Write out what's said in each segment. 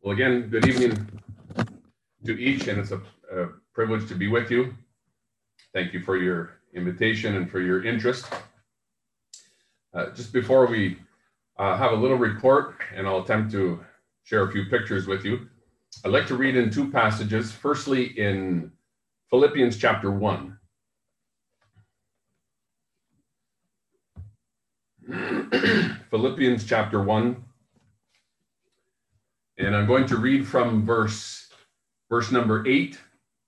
Well, again, good evening to each, and it's a privilege to be with you. Thank you for your invitation and for your interest. Just before we have a little report, and I'll attempt to share a few pictures with you, I'd like to read in two passages. Firstly, in Philippians chapter 1. Philippians chapter 1. And I'm going to read from verse number 8.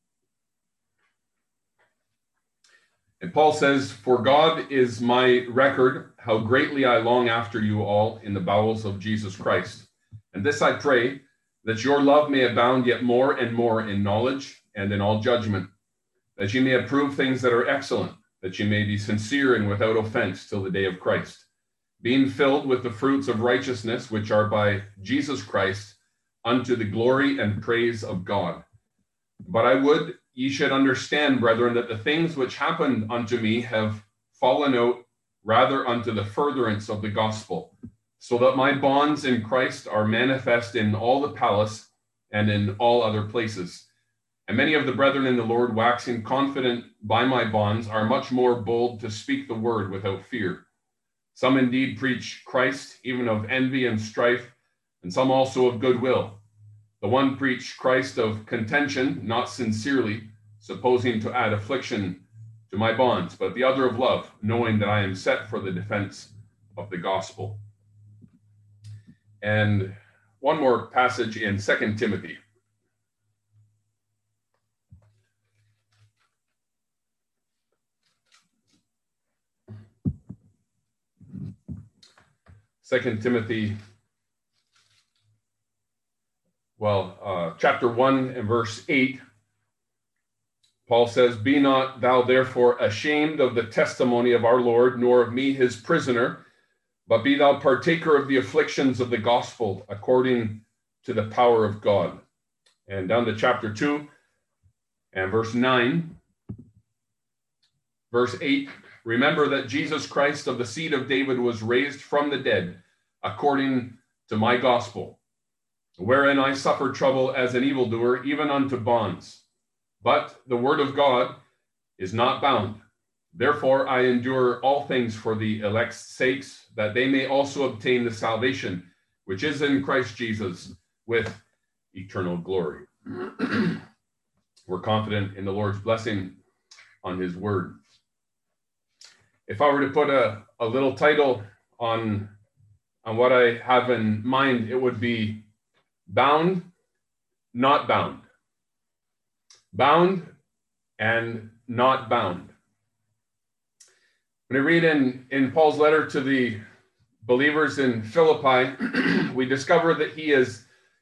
And Paul says, "For God is my record, how greatly I long after you all in the bowels of Jesus Christ. And this I pray, that your love may abound yet more and more in knowledge and in all judgment, that you may approve things that are excellent, that you may be sincere and without offense till the day of Christ, being filled with the fruits of righteousness, which are by Jesus Christ, unto the glory and praise of God. But I would ye should understand, brethren, that the things which happened unto me have fallen out rather unto the furtherance of the gospel, so that my bonds in Christ are manifest in all the palace and in all other places. And many of the brethren in the Lord, waxing confident by my bonds, are much more bold to speak the word without fear. Some indeed preach Christ, even of envy and strife, and some also of goodwill. The one preached Christ of contention, not sincerely, supposing to add affliction to my bonds, but the other of love, knowing that I am set for the defense of the gospel." And one more passage in 2 Timothy. Second Timothy, chapter 1 and verse 8, Paul says, "Be not thou therefore ashamed of the testimony of our Lord, nor of me his prisoner, but be thou partaker of the afflictions of the gospel according to the power of God." And down to chapter 2 and verse 9. Verse 8, "Remember that Jesus Christ of the seed of David was raised from the dead according to my gospel, wherein I suffered trouble as an evildoer, even unto bonds. But the word of God is not bound. Therefore I endure all things for the elect's sakes, that they may also obtain the salvation which is in Christ Jesus with eternal glory." We're confident in the Lord's blessing on his word. If I were to put a little title on what I have in mind, it would be Bound, Not Bound. Bound and not bound. When we read in Paul's letter to the believers in Philippi, we discover that he is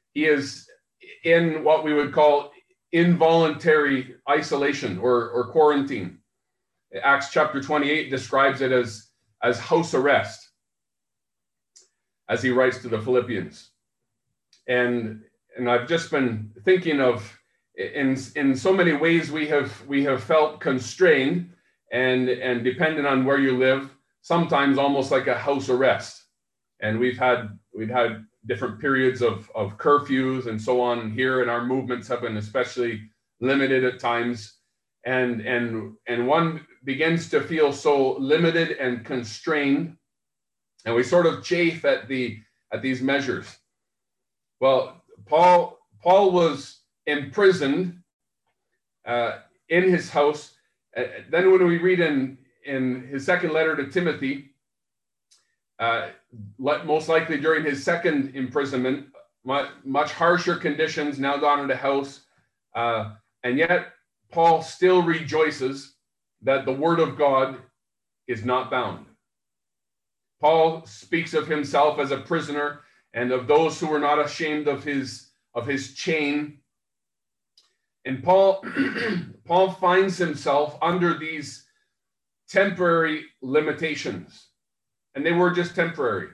in what we would call involuntary isolation or quarantine. Acts chapter 28 describes it as house arrest, as he writes to the Philippians. And I've just been thinking of, in so many ways we have felt constrained and dependent on where you live, sometimes almost like a house arrest. And we've had different periods of curfews and so on here, and our movements have been especially limited at times. And one begins to feel so limited and constrained, and we sort of chafe at these measures. Well, Paul was imprisoned in his house. Then when we read in his second letter to Timothy, most likely during his second imprisonment, much harsher conditions now gone into house, and yet Paul still rejoices that the word of God is not bound. Paul speaks of himself as a prisoner and of those who were not ashamed of his chain. And Paul finds himself under these temporary limitations, and they were just temporary.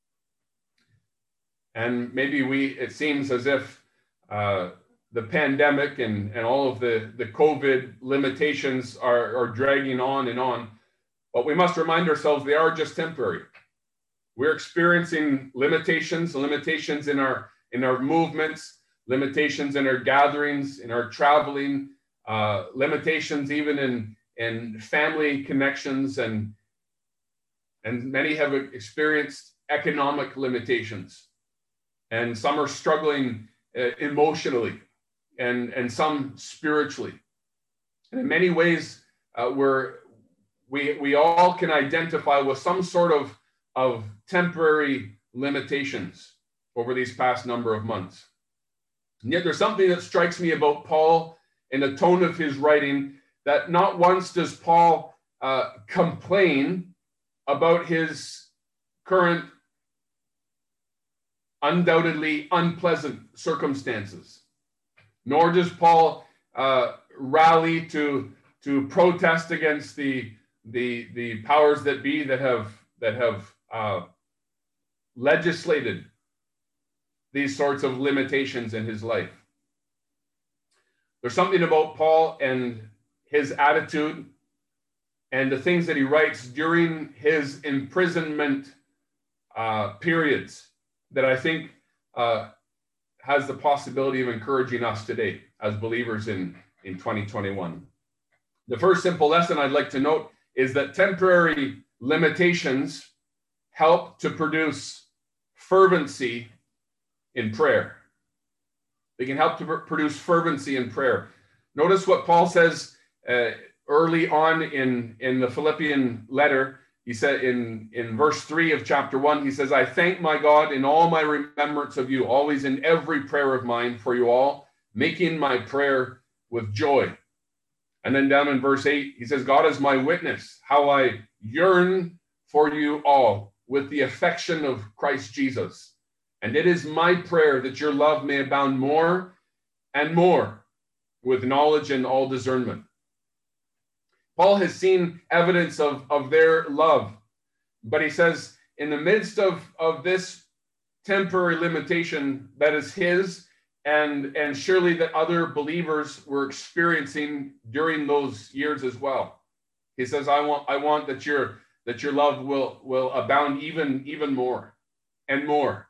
And maybe it seems as if the pandemic and all of the COVID limitations are dragging on and on, but we must remind ourselves they are just temporary. We're experiencing limitations in our in our movements, limitations in our gatherings, in our traveling, limitations even in family connections, and many have experienced economic limitations, and some are struggling emotionally, and some spiritually. And in many ways, we all can identify with some sort of temporary limitations over these past number of months. And yet there's something that strikes me about Paul in the tone of his writing, that not once does Paul complain about his current undoubtedly unpleasant circumstances, nor does Paul rally to protest against the powers that be that have legislated these sorts of limitations in his life. There's something about Paul and his attitude and the things that he writes during his imprisonment periods that I think has the possibility of encouraging us today as believers in 2021. The first simple lesson I'd like to note is that temporary limitations help to produce fervency in prayer. They can help to produce fervency in prayer. Notice what Paul says early on in the Philippian letter. He said in verse 3 of chapter 1, he says, "I thank my God in all my remembrance of you, always in every prayer of mine for you all, making my prayer with joy." And then down in verse 8, he says, "God is my witness, how I yearn for you all with the affection of Christ Jesus. And it is my prayer that your love may abound more and more with knowledge and all discernment." Paul has seen evidence of their love, but he says in the midst of this temporary limitation that is his, and surely that other believers were experiencing during those years as well, he says, I want that your love will abound even more and more.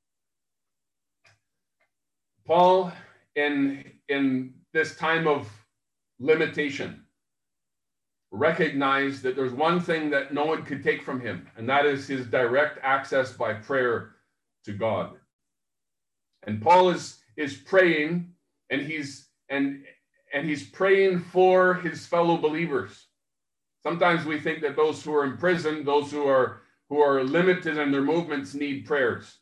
Paul, in this time of limitation, recognized that there's one thing that no one could take from him, and that is his direct access by prayer to God. And Paul is praying, and he's praying for his fellow believers. Sometimes we think that those who are in prison, those who are limited in their movements, need prayers.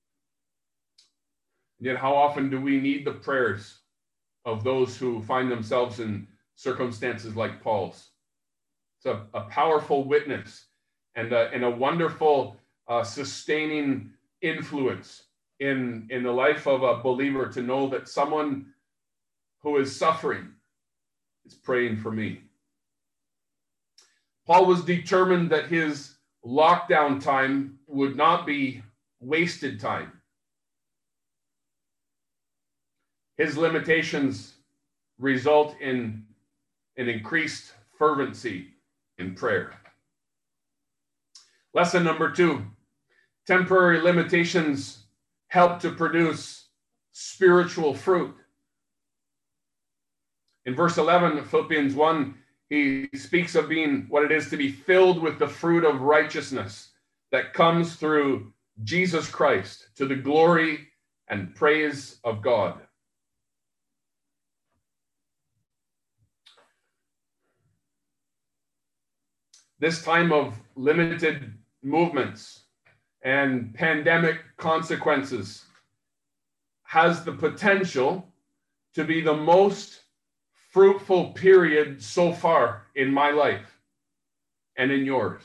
Yet how often do we need the prayers of those who find themselves in circumstances like Paul's? It's a powerful witness and a wonderful sustaining influence in the life of a believer to know that someone who is suffering is praying for me. Paul was determined that his lockdown time would not be wasted time. His limitations result in an increased fervency in prayer. Lesson number 2, temporary limitations help to produce spiritual fruit. In verse 11 of Philippians 1, he speaks of being what it is to be filled with the fruit of righteousness that comes through Jesus Christ to the glory and praise of God. This time of limited movements and pandemic consequences has the potential to be the most fruitful period so far in my life and in yours.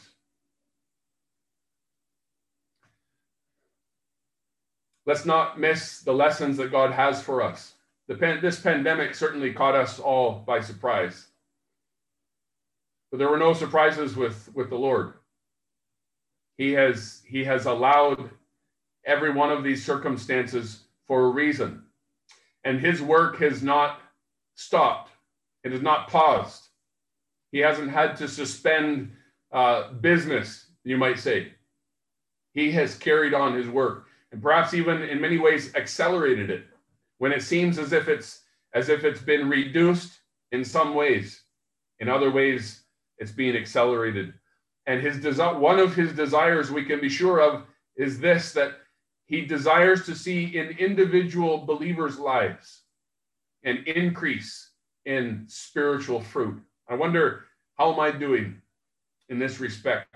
Let's not miss the lessons that God has for us. This pandemic certainly caught us all by surprise. But there were no surprises with the Lord. He has allowed every one of these circumstances for a reason. And his work has not stopped. It has not paused. He hasn't had to suspend business, you might say. He has carried on his work. and perhaps even in many ways accelerated it when it seems as if it's been reduced in some ways. In other ways, it's being accelerated. And one of his desires we can be sure of is this, that he desires to see in individual believers' lives an increase in spiritual fruit. I wonder, how am I doing in this respect?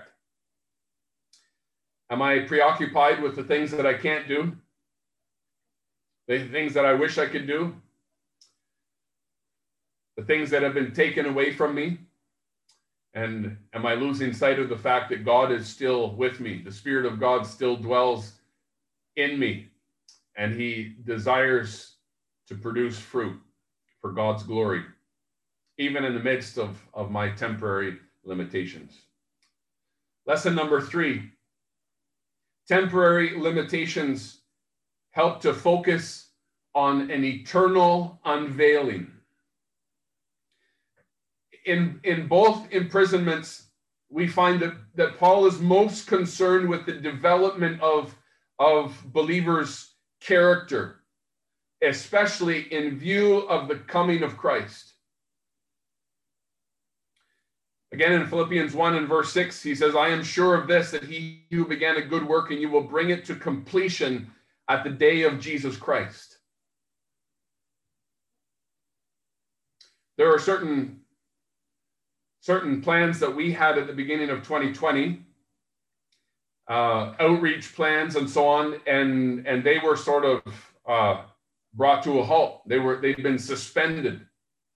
Am I preoccupied with the things that I can't do? The things that I wish I could do? The things that have been taken away from me? And am I losing sight of the fact that God is still with me? The Spirit of God still dwells in me, and he desires to produce fruit for God's glory, even in the midst of my temporary limitations. Lesson number 3. Temporary limitations help to focus on an eternal unveiling. In both imprisonments, we find that Paul is most concerned with the development of believers' character, especially in view of the coming of Christ. Again, in Philippians 1 and verse 6, he says, I am sure of this, that he who began a good work, and you will bring it to completion at the day of Jesus Christ. There are certain plans that we had at the beginning of 2020, outreach plans and so on, and they were sort of brought to a halt. They'd been suspended.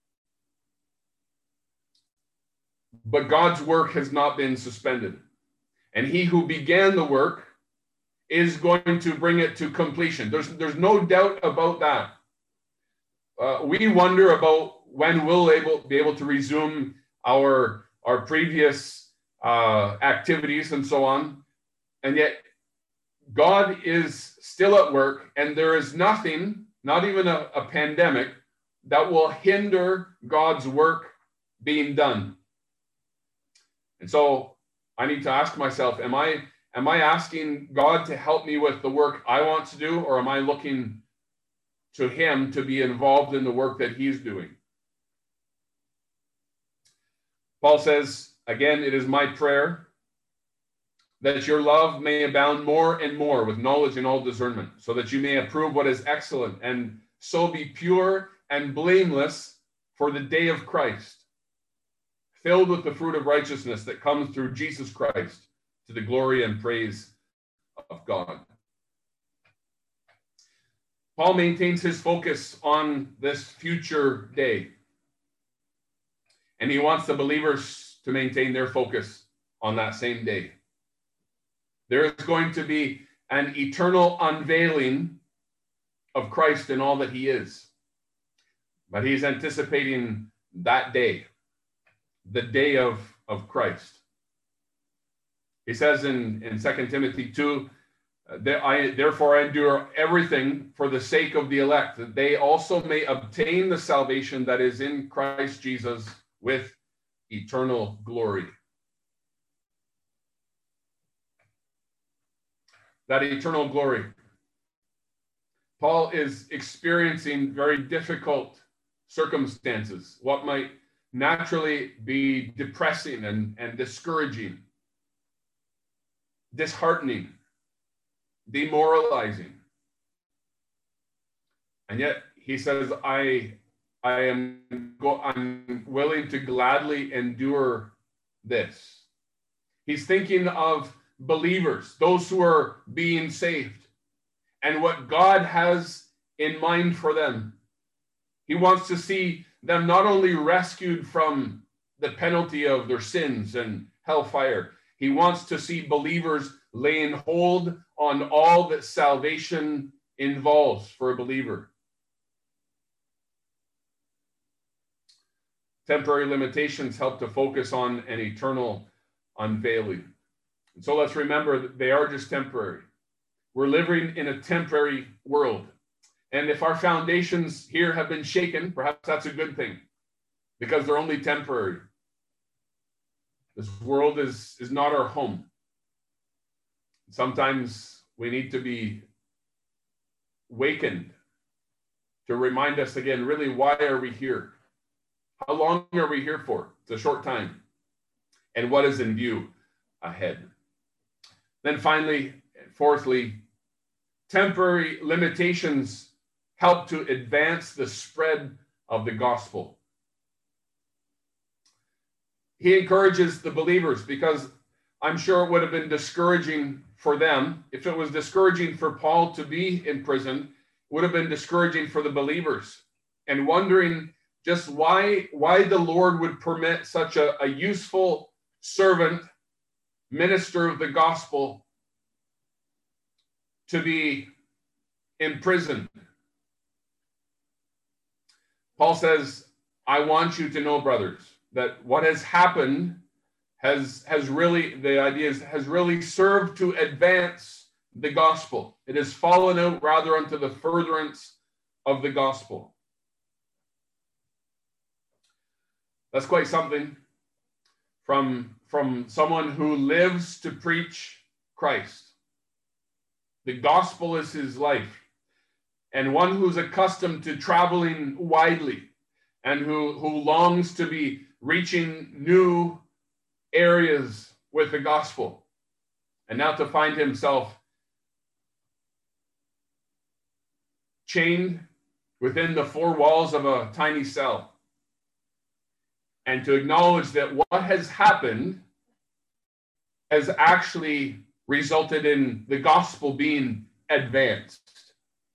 But God's work has not been suspended. And he who began the work is going to bring it to completion. There's no doubt about that. We wonder about when we'll be able to resume our previous activities and so on. And yet God is still at work, and there is nothing, not even a pandemic, that will hinder God's work being done. And so I need to ask myself, am I asking God to help me with the work I want to do, or am I looking to him to be involved in the work that he's doing? Paul says, again, it is my prayer that your love may abound more and more with knowledge and all discernment, so that you may approve what is excellent, and so be pure and blameless for the day of Christ, filled with the fruit of righteousness that comes through Jesus Christ, to the glory and praise of God. Paul maintains his focus on this future day, and he wants the believers to maintain their focus on that same day. There is going to be an eternal unveiling of Christ and all that he is. But he's anticipating that day, the day of Christ. He says in 2 Timothy 2, therefore I endure everything for the sake of the elect, that they also may obtain the salvation that is in Christ Jesus with eternal glory. That eternal glory. Paul is experiencing very difficult circumstances, what might naturally be depressing and discouraging, disheartening, demoralizing. And yet he says, I'm willing to gladly endure this. He's thinking of believers, those who are being saved, and what God has in mind for them. He wants to see them not only rescued from the penalty of their sins and hellfire, he wants to see believers laying hold on all that salvation involves for a believer. Temporary limitations help to focus on an eternal unveiling. And so let's remember that they are just temporary. We're living in a temporary world. And if our foundations here have been shaken, perhaps that's a good thing, because they're only temporary. This world is not our home. Sometimes we need to be wakened to remind us again, really, why are we here? How long are we here for? It's a short time. And what is in view ahead? Then finally, fourthly, temporary limitations help to advance the spread of the gospel. He encourages the believers because I'm sure it would have been discouraging for them. If it was discouraging for Paul to be in prison, it would have been discouraging for the believers, and wondering just why the Lord would permit such a useful servant, minister of the gospel, to be imprisoned. Paul says, I want you to know, brothers, that what has happened has really served to advance the gospel. It has fallen out rather unto the furtherance of the gospel. That's quite something from someone who lives to preach Christ. The gospel is his life, and one who's accustomed to traveling widely and who longs to be reaching new areas with the gospel, and now to find himself chained within the four walls of a tiny cell, and to acknowledge that what has happened has actually resulted in the gospel being advanced.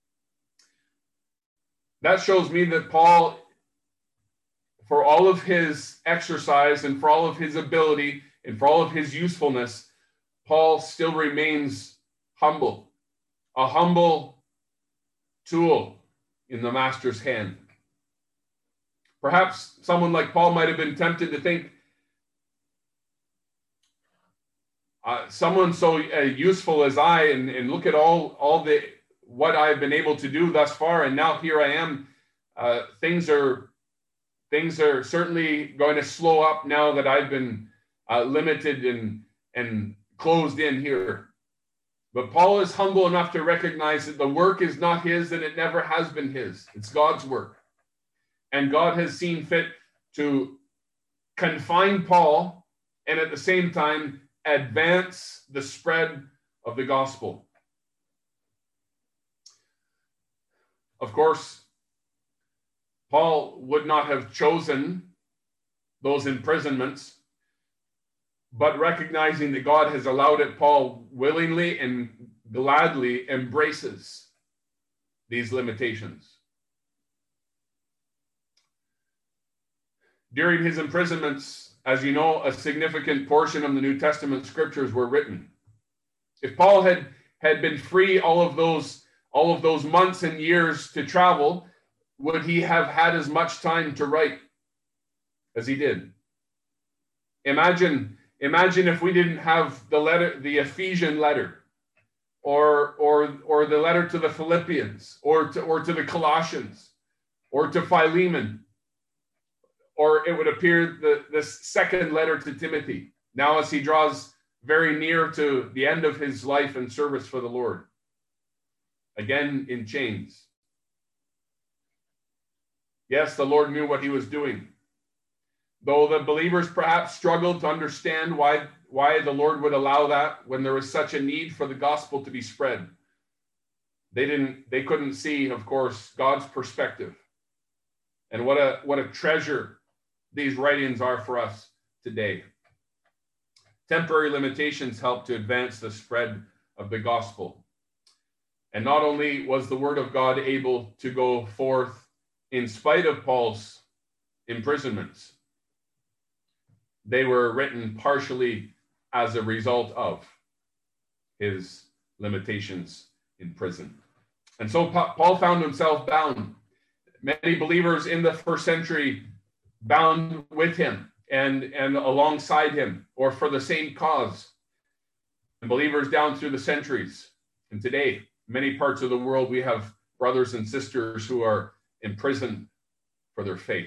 That shows me that Paul, for all of his exercise and for all of his ability and for all of his usefulness, Paul still remains humble, a humble tool in the master's hand. Perhaps someone like Paul might have been tempted to think, someone so useful as I, and look at all the what I've been able to do thus far, and now here I am. Things are certainly going to slow up now that I've been limited and closed in here. But Paul is humble enough to recognize that the work is not his, and it never has been his. It's God's work. And God has seen fit to confine Paul and at the same time advance the spread of the gospel. Of course, Paul would not have chosen those imprisonments, but recognizing that God has allowed it, Paul willingly and gladly embraces these limitations. During his imprisonments, as you know, a significant portion of the New Testament scriptures were written. If Paul had been free all of those months and years to travel, would he have had as much time to write as he did? Imagine if we didn't have the Ephesian letter, or the letter to the Philippians, or to the Colossians, or to Philemon, or it would appear this second letter to Timothy, now as he draws very near to the end of his life and service for the Lord, again in chains. Yes, the Lord knew what he was doing. Though the believers perhaps struggled to understand why the Lord would allow that when there was such a need for the gospel to be spread. They couldn't see, of course, God's perspective. And what a treasure these writings are for us today. Temporary limitations help to advance the spread of the gospel. And not only was the word of God able to go forth in spite of Paul's imprisonments, they were written partially as a result of his limitations in prison. And so Paul found himself bound. Many believers in the first century bound with him and alongside him, or for the same cause. And believers down through the centuries. And today, many parts of the world, we have brothers and sisters who are imprisoned for their faith.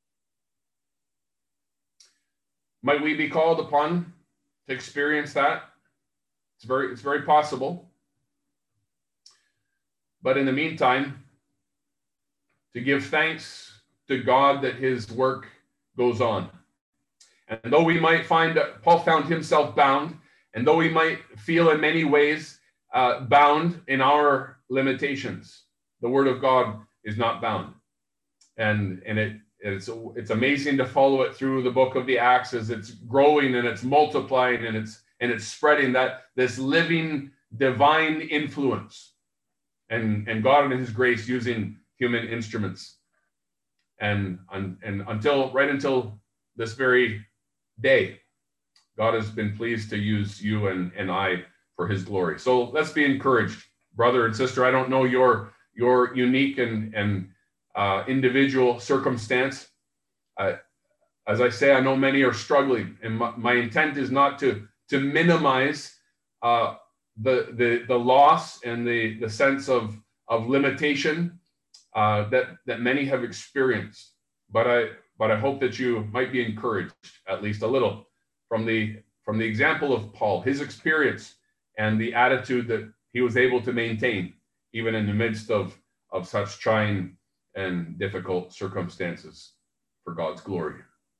Might we be called upon to experience that? It's very possible. but in the meantime, to give thanks to God that his work goes on. And though we might find that Paul found himself bound, and though we might feel in many ways bound in our limitations, the word of God is not bound. And it's amazing to follow it through the book of the Acts as it's growing and it's multiplying and it's spreading, that this living divine influence, and God in his grace using human instruments. And until this very day, God has been pleased to use you and I for his glory. So let's be encouraged, brother and sister. I don't know your unique and individual circumstance. As I say, I know many are struggling, and my intent is not to minimize the loss and the sense of limitation that many have experienced. But I hope that you might be encouraged at least a little from the example of Paul, his experience, and the attitude that he was able to maintain even in the midst of such trying and difficult circumstances for God's glory.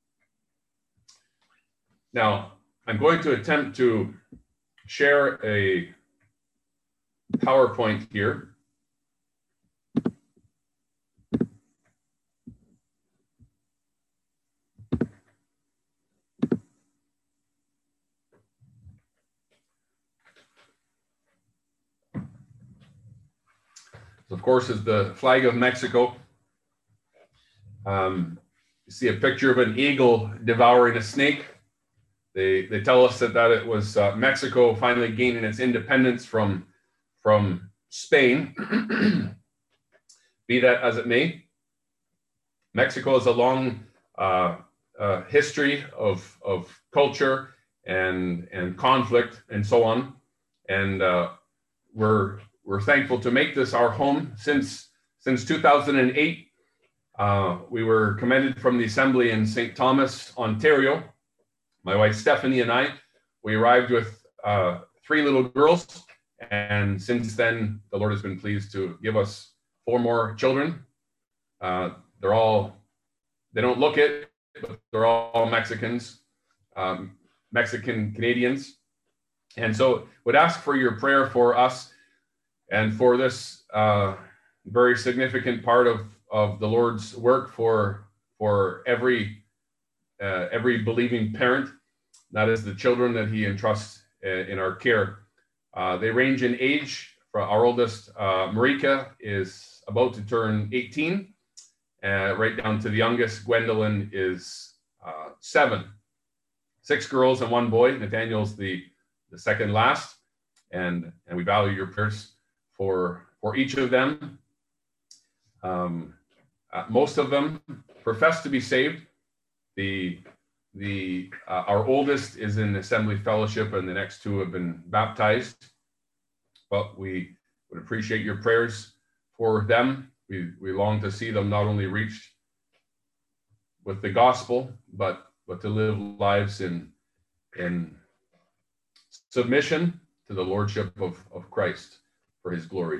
Now, I'm going to attempt to share a PowerPoint here. Of course, is the flag of Mexico. You see a picture of an eagle devouring a snake. They tell us that it was Mexico finally gaining its independence from Spain. Be that as it may, Mexico has a long history of culture and conflict and so on, and we're thankful to make this our home. Since 2008, we were commended from the assembly in St. Thomas, Ontario. My wife Stephanie and I, we arrived with 3 little girls, and since then the Lord has been pleased to give us 4 more children. They don't look it, but they're all Mexicans, Mexican Canadians, and so would ask for your prayer for us and for this very significant part of the Lord's work for every believing parent. That is the children that he entrusts in our care. They range in age. For our oldest, Marika, is about to turn 18, right down to the youngest, Gwendolyn, is 7. 6 girls and 1 boy. Nathaniel's the second last, and we value your prayers for each of them. Most of them profess to be saved. Our oldest is in Assembly Fellowship, and the next 2 have been baptized. But we would appreciate your prayers for them. We long to see them not only reached with the gospel, but to live lives in submission to the lordship of Christ for his glory.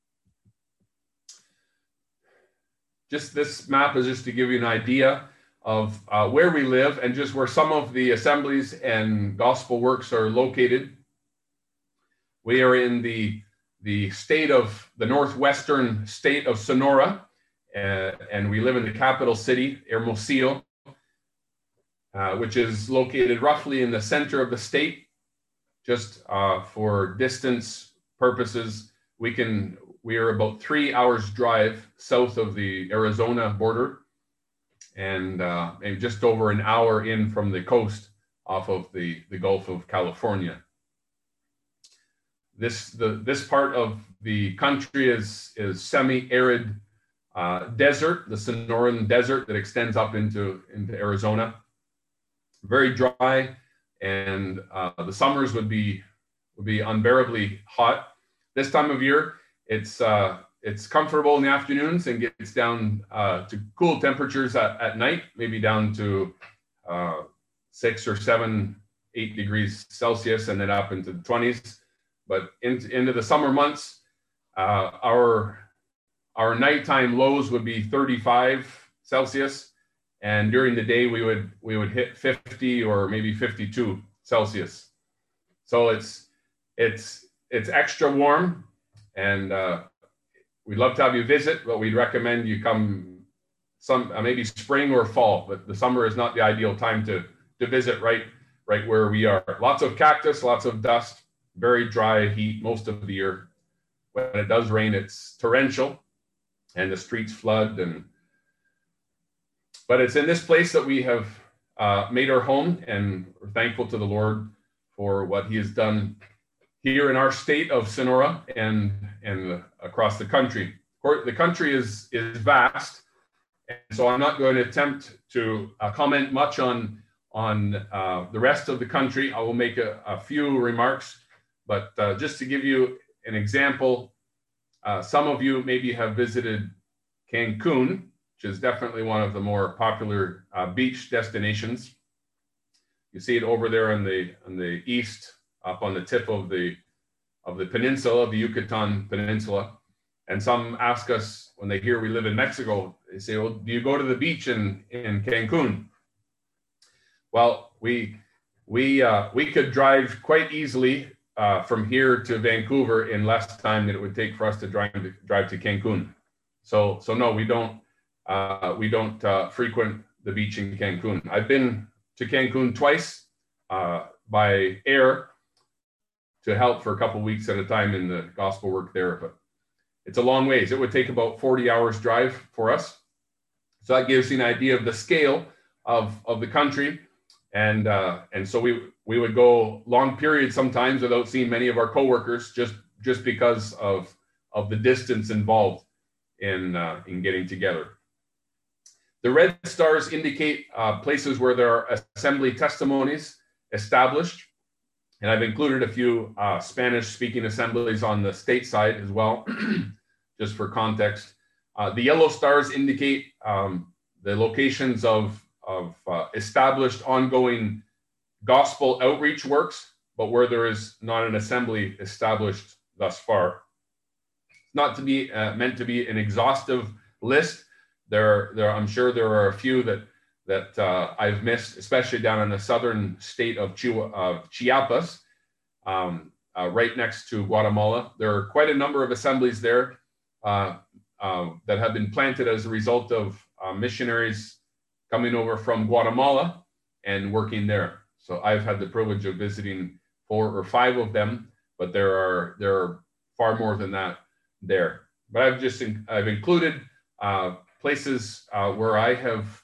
Just this map is just to give you an idea of where we live and just where some of the assemblies and gospel works are located. We are in the northwestern state of Sonora, and we live in the capital city, Hermosillo, which is located roughly in the center of the state. Just for distance purposes, we are about 3 hours drive south of the Arizona border, and just over an hour in from the coast off of the Gulf of California. This part of the country is semi-arid desert, the Sonoran Desert that extends up into Arizona. Very dry, and the summers would be unbearably hot. This time of year, it's comfortable in the afternoons and gets down to cool temperatures at night, maybe down to 6 or 7, 8 degrees Celsius, and then up into the 20s. But into the summer months, Our nighttime lows would be 35 Celsius, and during the day we would hit 50 or maybe 52 Celsius. So it's extra warm, and we'd love to have you visit, but we'd recommend you come maybe spring or fall. But the summer is not the ideal time to visit right where we are. Lots of cactus, lots of dust, very dry heat most of the year. When it does rain, it's torrential, and the streets flood. But it's in this place that we have made our home, and we're thankful to the Lord for what He has done here in our state of Sonora and across the country. Of course, the country is vast, and so I'm not going to attempt to comment much on the rest of the country. I will make a few remarks, but just to give you an example, some of you maybe have visited Cancun, which is definitely one of the more popular beach destinations. You see it over there on the east, up on the tip of the peninsula, the Yucatan Peninsula. And some ask us when they hear we live in Mexico, they say, "Well, do you go to the beach in Cancun?" Well, we could drive quite easily from here to Vancouver in less time than it would take for us to drive to Cancun. So no, we don't frequent the beach in Cancun. I've been to Cancun twice by air to help for a couple of weeks at a time in the gospel work there, but it's a long ways. It would take about 40 hours drive for us. So that gives you an idea of the scale of the country. And so we would go long periods sometimes without seeing many of our coworkers just because of the distance involved in getting together. The red stars indicate places where there are assembly testimonies established. And I've included a few Spanish-speaking assemblies on the state side as well, just for context. The yellow stars indicate the locations of established ongoing gospel outreach works, but where there is not an assembly established thus far. It's not to be meant to be an exhaustive list. I'm sure there are a few that I've missed, especially down in the southern state of Chiapas, right next to Guatemala. There are quite a number of assemblies there that have been planted as a result of missionaries coming over from Guatemala and working there. So I've had the privilege of visiting 4 or 5 of them, but there are far more than that there. But I've included places where I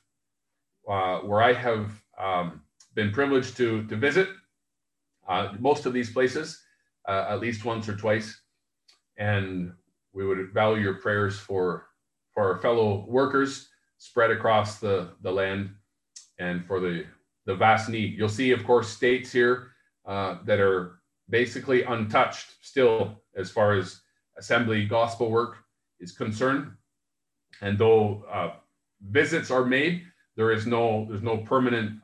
have been privileged to visit. Most of these places, at least once or twice, and we would value your prayers for our fellow workers spread across the land and for the vast need. You'll see, of course, states here that are basically untouched still as far as assembly gospel work is concerned. And though visits are made, there's no permanent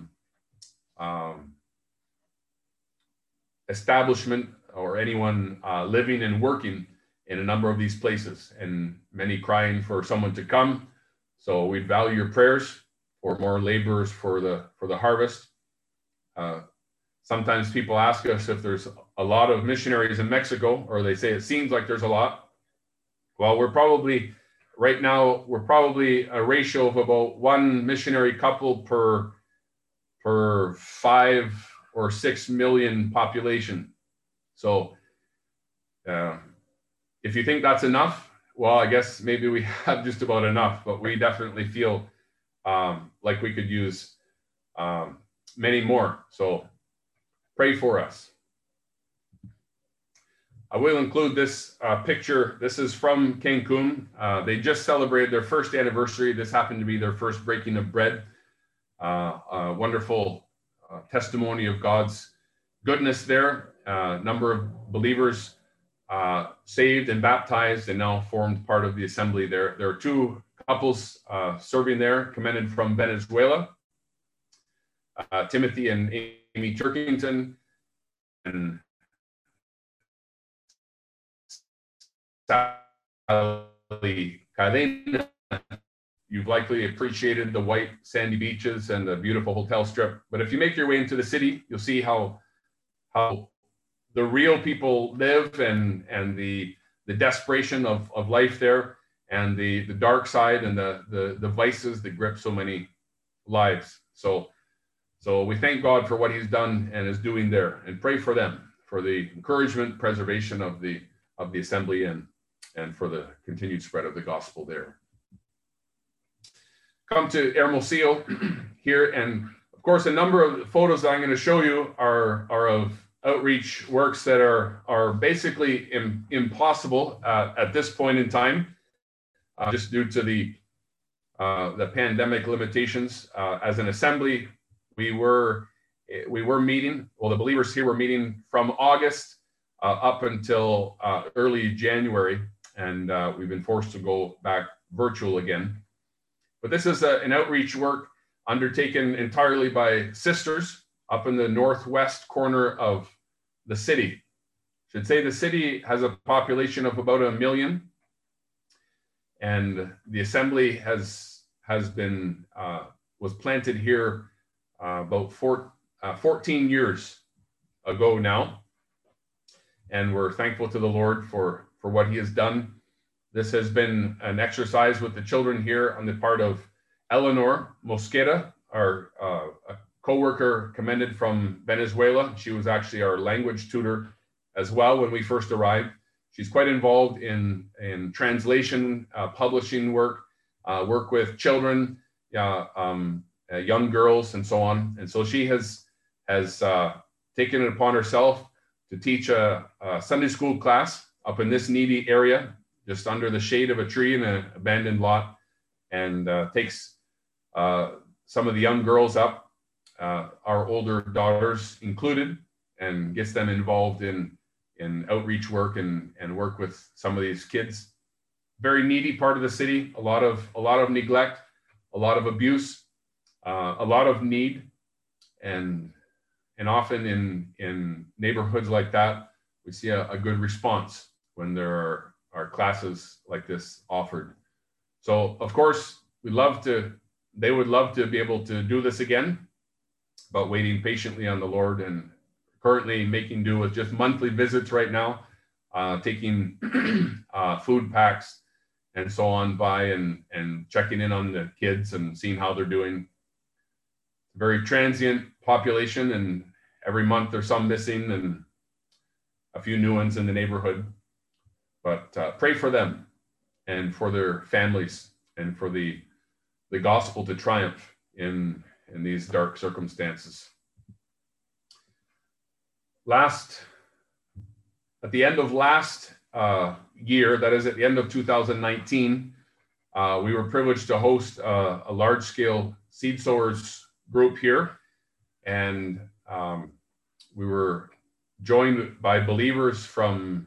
establishment or anyone living and working in a number of these places, and many crying for someone to come. So we value your prayers for more laborers for the harvest. Sometimes people ask us if there's a lot of missionaries in Mexico, or they say it seems like there's a lot. Well, right now we're probably a ratio of about 1 missionary couple per 5 or 6 million population. So if you think that's enough, well, I guess maybe we have just about enough, but we definitely feel like we could use many more. So pray for us. I will include this picture. This is from Cancun. They just celebrated their first anniversary. This happened to be their first breaking of bread. A wonderful testimony of God's goodness there. A number of believers saved and baptized and now formed part of the assembly there. There are 2 couples serving there, commended from Venezuela, Timothy and Amy Turkington, and Sally Cadena, you've likely appreciated the white sandy beaches and the beautiful hotel strip. But if you make your way into the city, you'll see how the real people live, and the desperation of life there, and the dark side and the vices that grip so many lives. So we thank God for what he's done and is doing there, and pray for them, for the encouragement, preservation of the assembly, and for the continued spread of the gospel there. Come to Hermosillo here, and of course, a number of photos that I'm going to show you are of outreach works that are basically impossible at this point in time, just due to the pandemic limitations. As an assembly, we were meeting. Well, the believers here were meeting from August up until early January, and we've been forced to go back virtual again. But this is an outreach work undertaken entirely by sisters up in the northwest corner of the city. I should say the city has a population of about 1 million, and the assembly was planted here about 14 years ago now, and we're thankful to the Lord for what he has done. This has been an exercise with the children here on the part of Eleanor Mosqueda, our a co-worker commended from Venezuela. She was actually our language tutor as well when we first arrived. She's quite involved in translation, publishing work with children, young girls, and so on. And so she has taken it upon herself to teach a Sunday school class up in this needy area, just under the shade of a tree in an abandoned lot, and takes some of the young girls up, our older daughters included, and gets them involved in outreach work and work with some of these kids. Very needy part of the city, a lot of neglect, a lot of abuse, a lot of need, and often in neighborhoods like that, we see a good response when there are classes like this offered. So of course, they would love to be able to do this again, but waiting patiently on the Lord, and currently making do with just monthly visits right now, taking food packs and so on by, and checking in on the kids and seeing how they're doing. Very transient population, and every month there's some missing and a few new ones in the neighborhood. But pray for them and for their families, and for the gospel to triumph in these dark circumstances. At the end of last year, that is at the end of 2019, we were privileged to host a large-scale seed sowers group here, and we were joined by believers from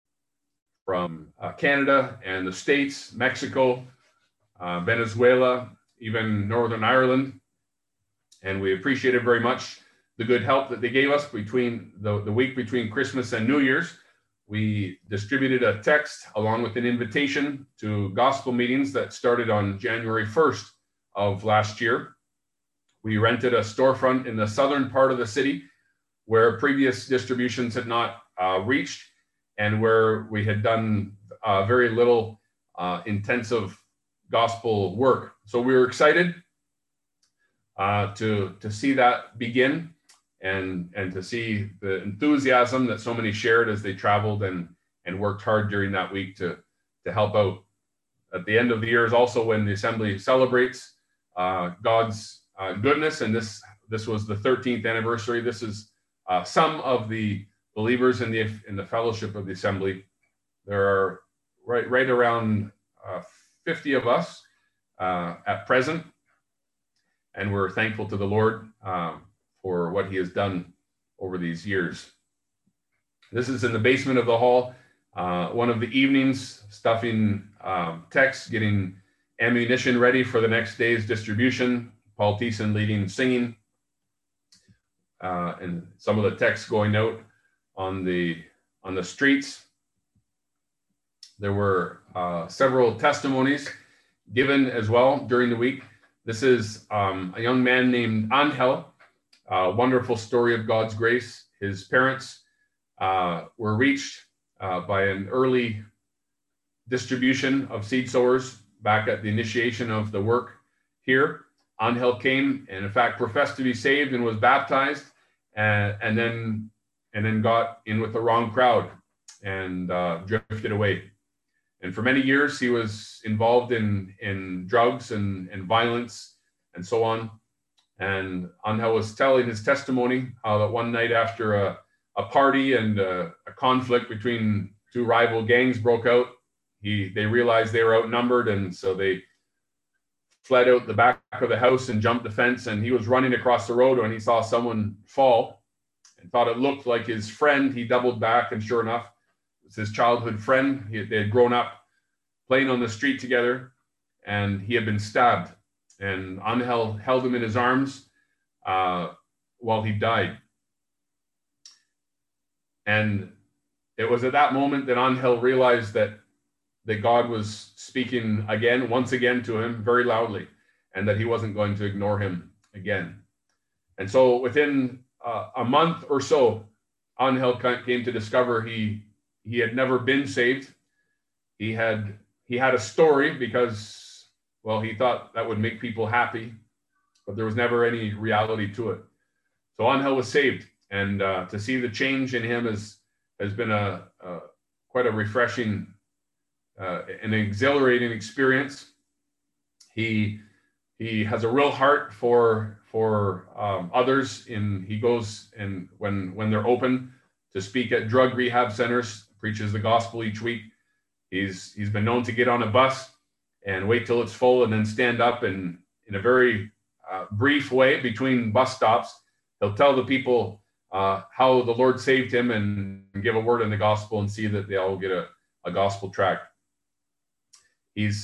Canada and the States, Mexico, Venezuela, even Northern Ireland, and we appreciated very much the good help that they gave us between the week between Christmas and New Year's. We distributed a text along with an invitation to gospel meetings that started on January 1st of last year. We rented a storefront in the southern part of the city where previous distributions had not reached, and where we had done very little intensive gospel work. So we were excited to see that begin, and to see the enthusiasm that so many shared as they traveled and worked hard during that week to help out. At the end of the year is also when the assembly celebrates God's goodness, and this was the 13th anniversary. This is some of the believers in the fellowship of the assembly. There are right around 50 of us at present, and we're thankful to the Lord for what he has done over these years. This is in the basement of the hall. One of the evenings, stuffing texts, getting ammunition ready for the next day's distribution. Paul Thiessen leading singing, and some of the texts going out on the streets. There were several testimonies given as well during the week. This is a young man named Angel, a wonderful story of God's grace. His parents were reached by an early distribution of seed sowers back at the initiation of the work here. Angel came and in fact professed to be saved and was baptized, and then got in with the wrong crowd and drifted away. And for many years he was involved in drugs and violence and so on. And Angel was telling his testimony how that one night after a party and a conflict between two rival gangs broke out, they realized they were outnumbered, and so they fled out the back of the house and jumped the fence. And he was running across the road when he saw someone fall and thought it looked like his friend. He doubled back, and sure enough, it was his childhood friend. They had grown up playing on the street together, and he had been stabbed. And Angel held him in his arms while he died. And it was at that moment that Angel realized that God was speaking once again to him very loudly, and that he wasn't going to ignore him again. And so within a month or so, Angel came to discover he had never been saved. He had a story because, well, he thought that would make people happy, but there was never any reality to it. So Angel was saved, and to see the change in him has been quite a refreshing, an exhilarating experience. He has a real heart for others. He goes, and when they're open, to speak at drug rehab centers, preaches the gospel each week. He's been known to get on a bus and wait till it's full and then stand up, and in a very brief way between bus stops, he'll tell the people how the Lord saved him and give a word in the gospel and see that they all get a gospel tract. He's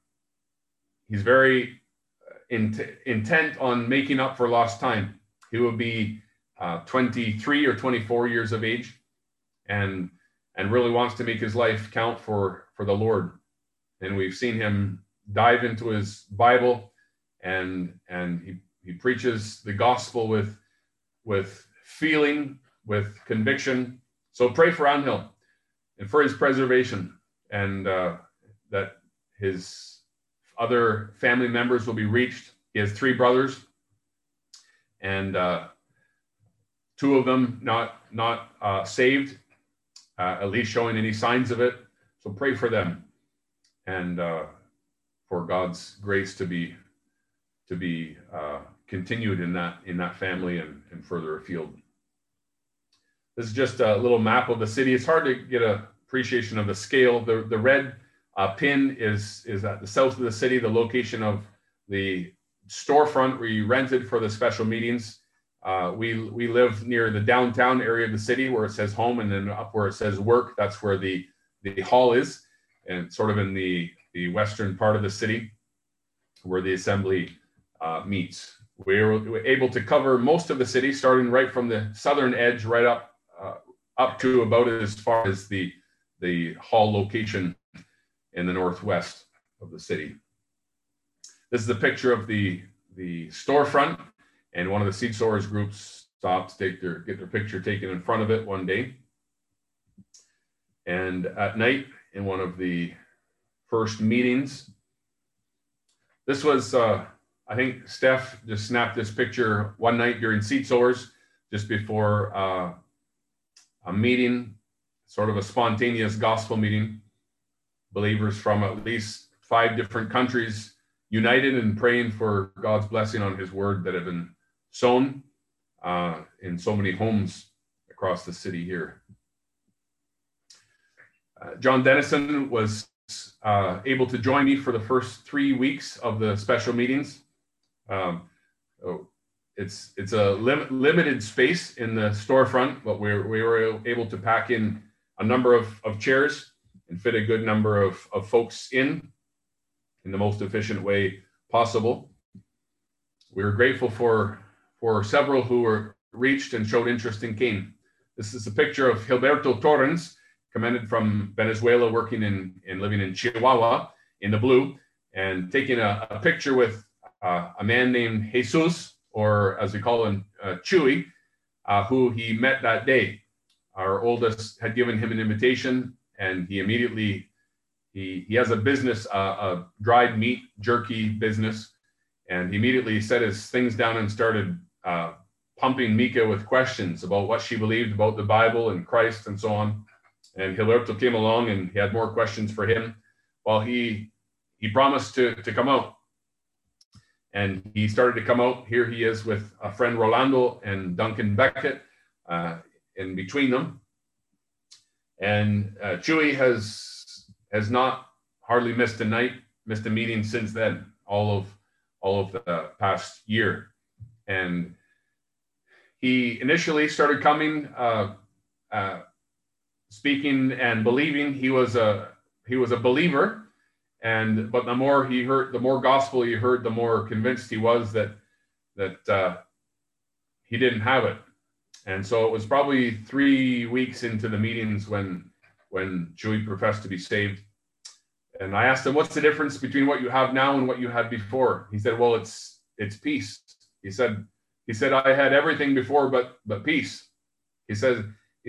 very intent on making up for lost time. He will be 23 or 24 years of age, and really wants to make his life count for the Lord. And we've seen him dive into his Bible, and he preaches the gospel with feeling, with conviction. So pray for Angel and for his preservation, and that his other family members will be reached. He has 3 brothers, and 2 of them not saved, at least showing any signs of it. So pray for them, and for God's grace to be continued in that family and further afield. This is just a little map of the city. It's hard to get an appreciation of the scale. The red pin is at the south of the city, the location of the storefront we rented for the special meetings. We live near the downtown area of the city where it says home, and then up where it says work, that's where the hall is, and sort of in the western part of the city where the assembly meets. We were able to cover most of the city, starting right from the southern edge right up to about as far as the hall location in the northwest of the city. This is a picture of the storefront, and one of the seed sowers groups stopped to get their picture taken in front of it one day. And at night, in one of the first meetings, this was I think Steph just snapped this picture one night during seed sowers, just before a meeting, sort of a spontaneous gospel meeting. Believers from at least 5 different countries united and praying for God's blessing on his word that had been sown in so many homes across the city here. John Dennison was able to join me for the first 3 weeks of the special meetings. It's a limited space in the storefront, but we were able to pack in a number of chairs and fit a good number of folks in the most efficient way possible. We were grateful for several who were reached and showed interest and came. This is a picture of Gilberto Torrens commended from Venezuela, working in living in Chihuahua in the blue, and taking a picture with a man named Jesus, or as we call him, Chewy, who he met that day. Our oldest had given him an invitation, and he immediately, he has a business, a dried meat jerky business, and he immediately set his things down and started pumping Mika with questions about what she believed about the Bible and Christ and so on. And Gilberto came along, and he had more questions for him. Well, he promised to come out. And he started to come out. Here he is with a friend, Rolando, and Duncan Beckett in between them. And Chewy has not hardly missed a night, missed a meeting since then, all of the past year. And he initially started coming, speaking and believing. He was a believer. But the more he heard, the more gospel he heard, the more convinced he was that he didn't have it. And so it was probably 3 weeks into the meetings when Chewy professed to be saved. And I asked him, "What's the difference between what you have now and what you had before?" He said, "Well, it's peace." He said, "I had everything before, but peace." He said,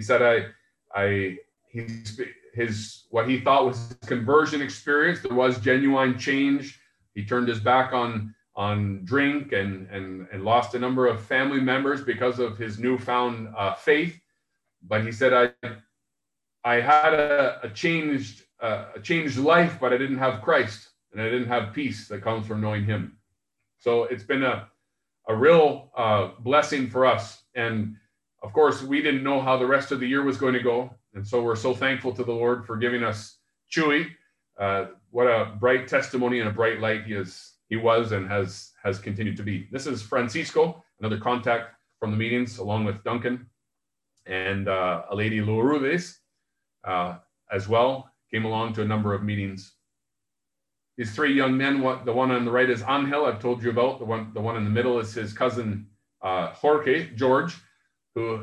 his what he thought was his conversion experience, there was genuine change. He turned his back on drink and lost a number of family members because of his newfound faith. But he said, I had a changed life, but I didn't have Christ, and I didn't have peace that comes from knowing him. So it's been a real blessing for us. And of course, we didn't know how the rest of the year was going to go. And so we're so thankful to the Lord for giving us Chewy. What a bright testimony and a bright light he was and has continued to be. This is Francisco, another contact from the meetings, along with Duncan and a lady, Lourdes, as well, came along to a number of meetings. These three young men, the one on the right is Angel, I've told you about. The one in the middle is his cousin, George, who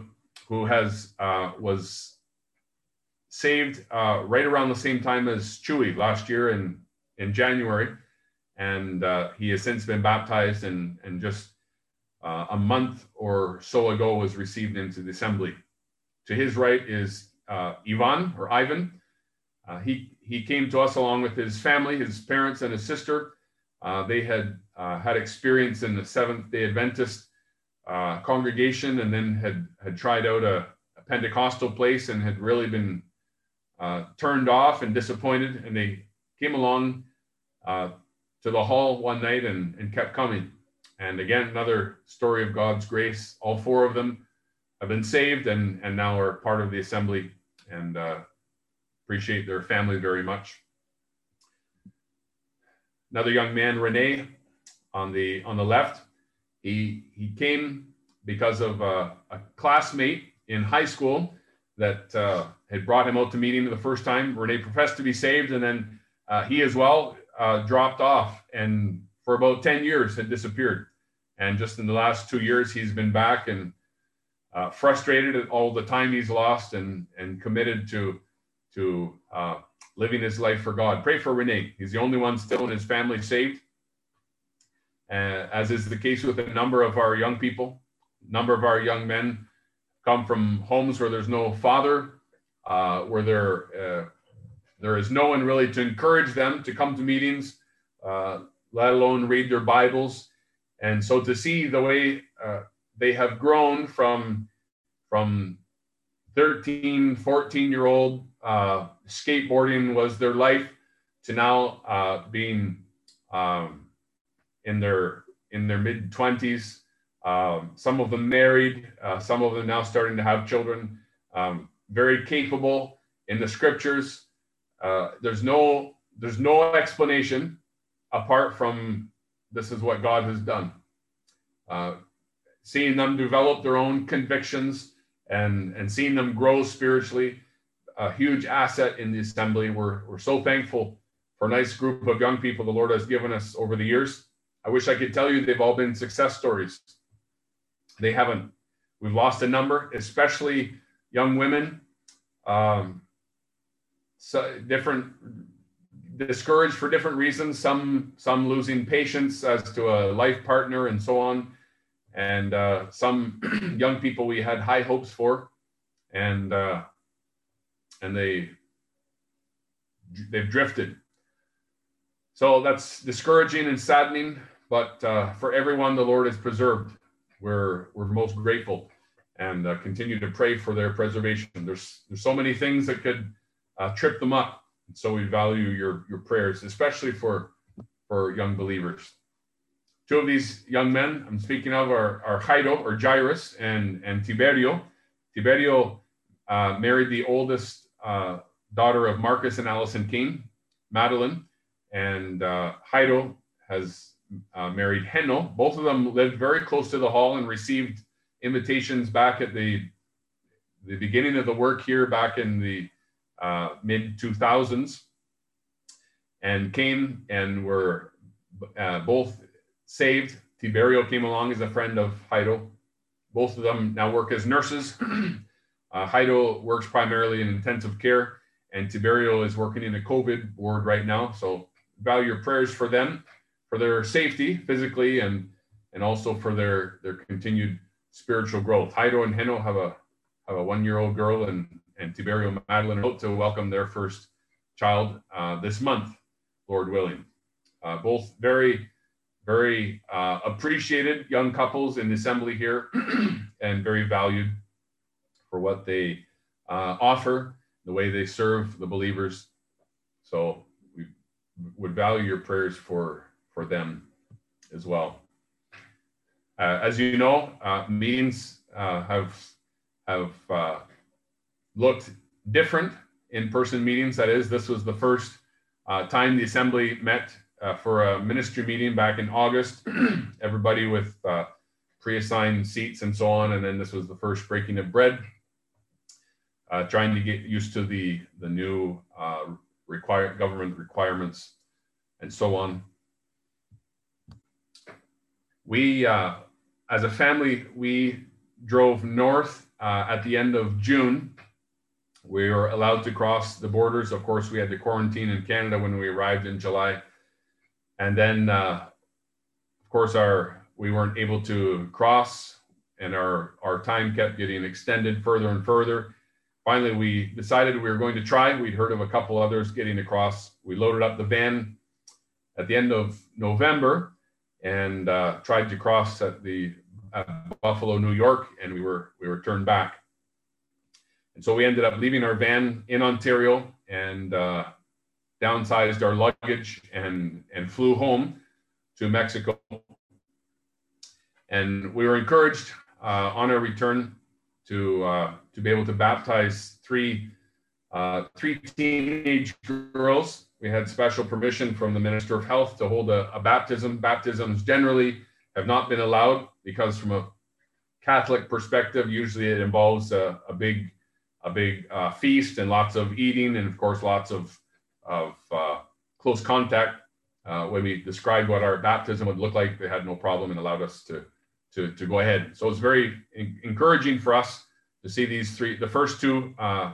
was saved right around the same time as Chewy last year in January. And he has since been baptized and just a month or so ago was received into the assembly. To his right is Ivan. He came to us along with his family, his parents and his sister. They had had experience in the Seventh-day Adventist congregation, and then had tried out a Pentecostal place and had really been turned off and disappointed. And they came along to the hall one night and kept coming. And again, another story of God's grace. All four of them have been saved and now are part of the assembly, and appreciate their family very much. Another young man, Rene, on the left. He came because of a classmate in high school that had brought him out to meeting the first time. Rene professed to be saved, and then he as well dropped off, and for about 10 years had disappeared. And just in the last 2 years, he's been back and frustrated at all the time he's lost and committed to living his life for God. Pray for Rene. He's the only one still in his family saved. As is the case with a number of our young people. A number of our young men come from homes where there's no father, where there is no one really to encourage them to come to meetings, let alone read their Bibles. And so to see the way they have grown from 13, 14-year-old, skateboarding was their life, to now being in their mid-20s, some of them married, some of them now starting to have children, very capable in the scriptures. There's no explanation apart from this is what God has done. Seeing them develop their own convictions and seeing them grow spiritually, a huge asset in the assembly. We're so thankful for a nice group of young people the Lord has given us over the years. I wish I could tell you they've all been success stories. They haven't. We've lost a number, especially young women. so different, discouraged for different reasons, some losing patience as to a life partner and so on, and some young people we had high hopes for, and they've drifted. So that's discouraging and saddening, but for everyone the Lord has preserved, we're most grateful, and continue to pray for their preservation. There's so many things that could trip them up. So we value your prayers, especially for young believers. Two of these young men I'm speaking of are Jairo, or Jairus, and Tiberio. Tiberio married the oldest daughter of Marcus and Allison King, Madeline, and Jairo has married Heno. Both of them lived very close to the hall and received invitations back at the beginning of the work here back in the mid 2000s, and came and were both saved. Tiberio came along as a friend of Jairo. Both of them now work as nurses. Jairo works primarily in intensive care, and Tiberio is working in a COVID ward right now. So value your prayers for them, for their safety physically, and also for their continued spiritual growth. Jairo and Heno have a 1-year-old girl, and Tiberio and Madeline hope to welcome their first child this month, Lord willing. Both very, very appreciated young couples in the assembly here, and very valued for what they offer, the way they serve the believers. So we would value your prayers for them as well. As you know, meetings have looked different, in-person meetings. That is, this was the first time the assembly met for a ministry meeting back in August. Everybody with pre-assigned seats and so on, and then this was the first breaking of bread. Trying to get used to the new government requirements and so on. We, as a family, we drove north at the end of June. We were allowed to cross the borders. Of course, we had to quarantine in Canada when we arrived in July. And then, of course, we weren't able to cross, and our time kept getting extended further and further. Finally, we decided we were going to try. We'd heard of a couple others getting across. We loaded up the van at the end of November and tried to cross at Buffalo, New York, and we were turned back. And so we ended up leaving our van in Ontario and downsized our luggage and flew home to Mexico. And we were encouraged on our return to be able to baptize three teenage girls. We had special permission from the Minister of Health to hold a baptism. Baptisms generally have not been allowed because, from a Catholic perspective, usually it involves a big feast and lots of eating, and of course lots of close contact. When we described what our baptism would look like, they had no problem and allowed us to go ahead. So it's very encouraging for us to see these three. The first two,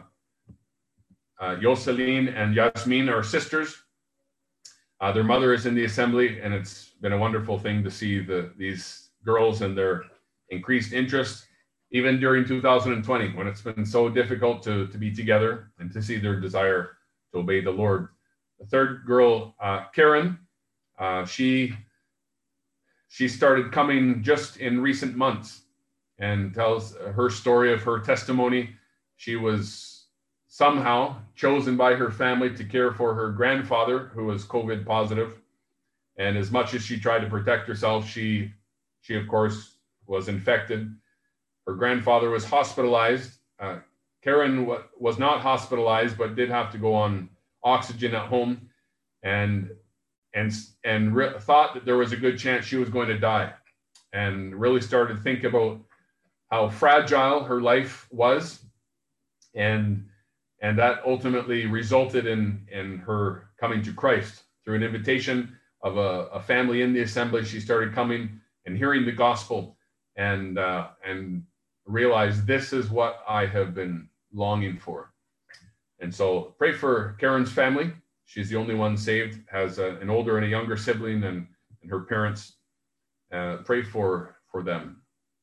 Jocelyn and Yasmin, are sisters. Their mother is in the assembly, and it's been a wonderful thing to see these girls and their increased interest, even during 2020, when it's been so difficult to be together, and to see their desire to obey the Lord. The third girl, Karen, she started coming just in recent months, and tells her story of her testimony. She was somehow chosen by her family to care for her grandfather, who was COVID positive. And as much as she tried to protect herself, she of course was infected. Her grandfather was hospitalized. Karen was not hospitalized, but did have to go on oxygen at home, and thought that there was a good chance she was going to die, and really started to think about how fragile her life was, and that ultimately resulted in her coming to Christ through an invitation of a family in the assembly. She started coming and hearing the gospel, and realized, this is what I have been longing for. And so pray for Karen's family. She's the only one saved, has an older and a younger sibling, and her parents. Pray for them.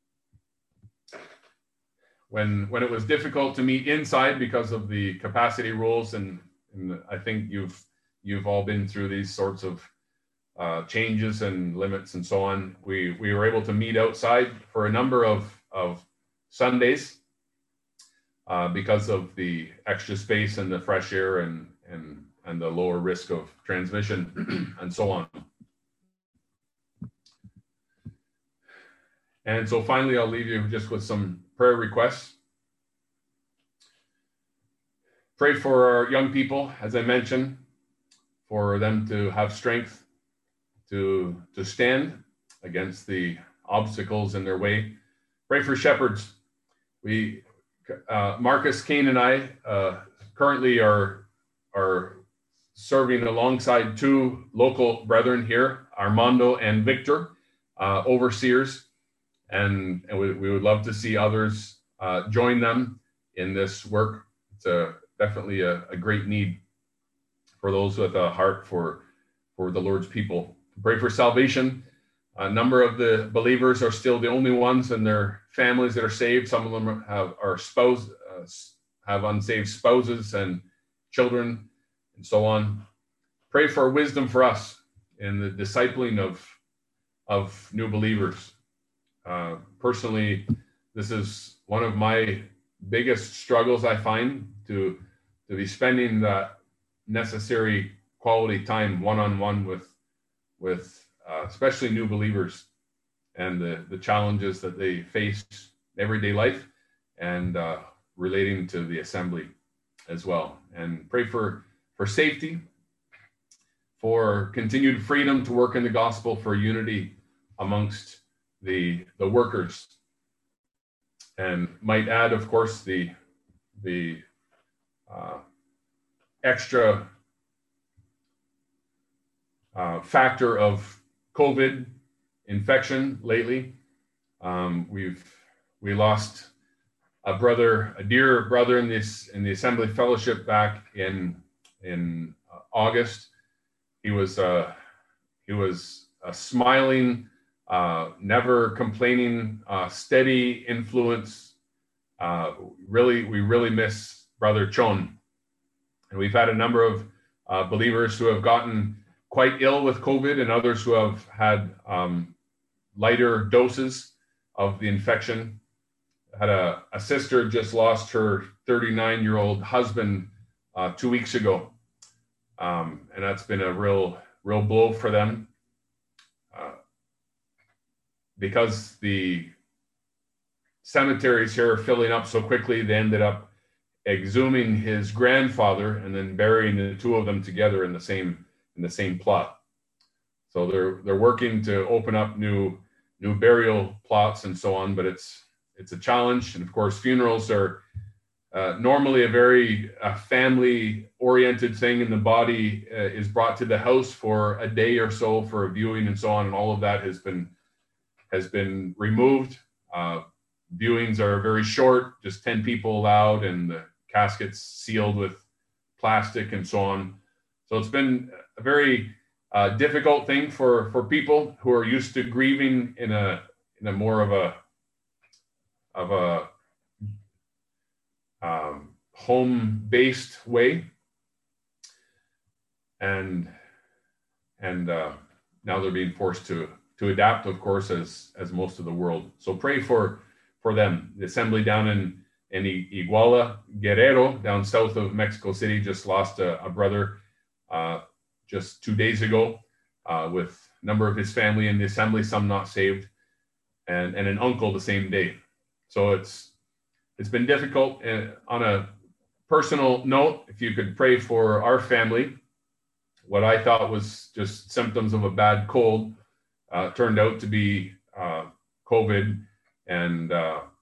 When it was difficult to meet inside because of the capacity rules, and I think you've all been through these sorts of changes and limits and so on, we were able to meet outside for a number of Sundays because of the extra space and the fresh air and the lower risk of transmission and so on. And so finally, I'll leave you just with some prayer requests. Pray for our young people, as I mentioned, for them to have strength to stand against the obstacles in their way. Pray for shepherds. Marcus, Kane, and I currently are serving alongside two local brethren here, Armando and Victor, overseers. And we would love to see others join them in this work. It's definitely a great need for those with a heart for the Lord's people. Pray for salvation. A number of the believers are still the only ones in their families that are saved. Some of them have unsaved spouses and children and so on. Pray for wisdom for us in the discipling of new believers. Personally, this is one of my biggest struggles, I find, to be spending that necessary quality time one-on-one with especially new believers and the challenges that they face in everyday life and relating to the assembly as well. And pray for safety, for continued freedom to work in the gospel, for unity amongst the workers, and might add, of course, the extra factor of COVID infection lately. We lost a dear brother in the Assembly Fellowship back in August. He was a smiling, never complaining, steady influence. We really miss Brother Chon. And we've had a number of believers who have gotten quite ill with COVID and others who have had lighter doses of the infection. Had a sister just lost her 39-year-old husband 2 weeks ago. And that's been a real blow for them. Because the cemeteries here are filling up so quickly, they ended up exhuming his grandfather and then burying the two of them together in the same plot. So they're working to open up new burial plots and so on, but it's a challenge. And of course, funerals are normally a very family-oriented thing, and the body is brought to the house for a day or so for a viewing and so on, and all of that has been removed. Viewings are very short, just 10 people allowed, and the caskets sealed with plastic and so on. So it's been a very difficult thing for people who are used to grieving in a more of a home-based way, and now they're being forced to adapt, of course, as most of the world. So pray for them. The assembly down in Iguala, Guerrero, down south of Mexico City, just lost a brother just 2 days ago with a number of his family in the assembly, some not saved, and an uncle the same day. So it's been difficult. On a personal note, if you could pray for our family, what I thought was just symptoms of a bad cold turned out to be COVID, and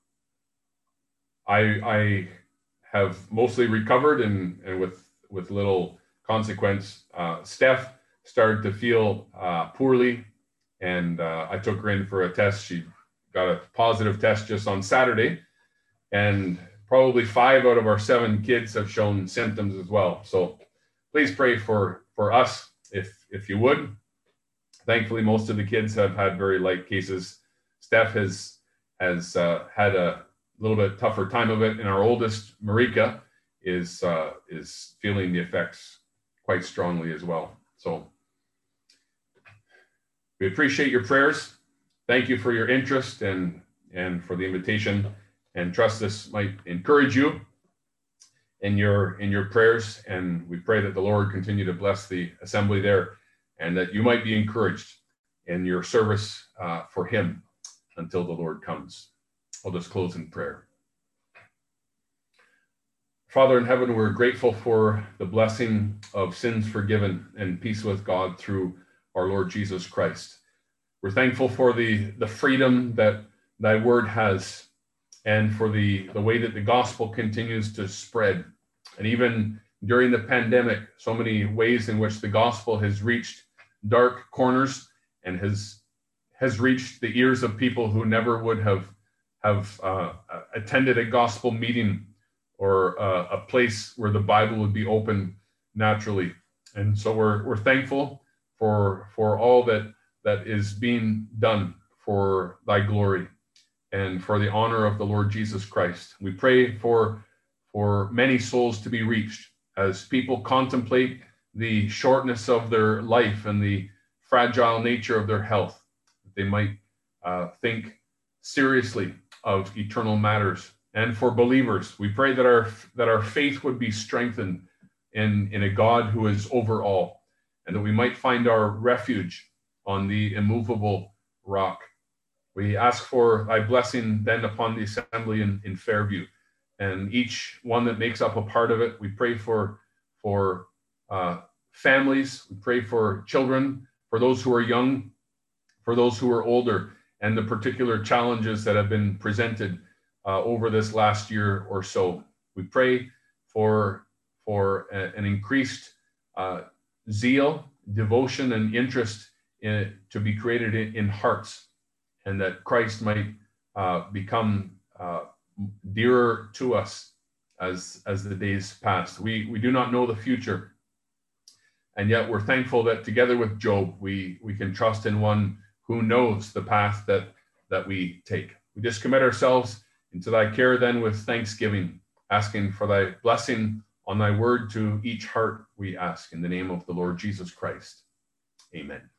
I have mostly recovered and with little consequence. Steph started to feel poorly, and I took her in for a test. She got a positive test just on Saturday, and probably 5 out of our 7 kids have shown symptoms as well. So please pray for us if you would. Thankfully, most of the kids have had very light cases. Steph has had a little bit tougher time of it, and our oldest, Marika, is feeling the effects quite strongly as well. So we appreciate your prayers. Thank you for your interest and for the invitation, and trust this might encourage you in your prayers. And we pray that the Lord continue to bless the assembly there, and that you might be encouraged in your service for him until the Lord comes. I'll just close in prayer. Father in heaven, we're grateful for the blessing of sins forgiven and peace with God through our Lord Jesus Christ. We're thankful for the freedom that thy word has, and for the way that the gospel continues to spread. And even during the pandemic, so many ways in which the gospel has reached dark corners and has reached the ears of people who never would have attended a gospel meeting or a place where the Bible would be open naturally. And so we're thankful for all that is being done for thy glory and for the honor of the Lord Jesus Christ. We pray for many souls to be reached as people contemplate the shortness of their life and the fragile nature of their health. They might think seriously of eternal matters. And for believers, we pray that our faith would be strengthened in a God who is over all, and that we might find our refuge on the immovable rock. We ask for thy blessing then upon the assembly in Fairview, and each one that makes up a part of it. We pray for families. We pray for children, for those who are young, for those who are older, and the particular challenges that have been presented over this last year or so. We pray for an increased zeal, devotion, and interest to be created in hearts, and that Christ might become dearer to us as the days pass. We do not know the future, and yet we're thankful that together with Job, we can trust in one who knows the path that we take. We just commit ourselves into thy care then with thanksgiving, asking for thy blessing on thy word to each heart, we ask in the name of the Lord Jesus Christ. Amen.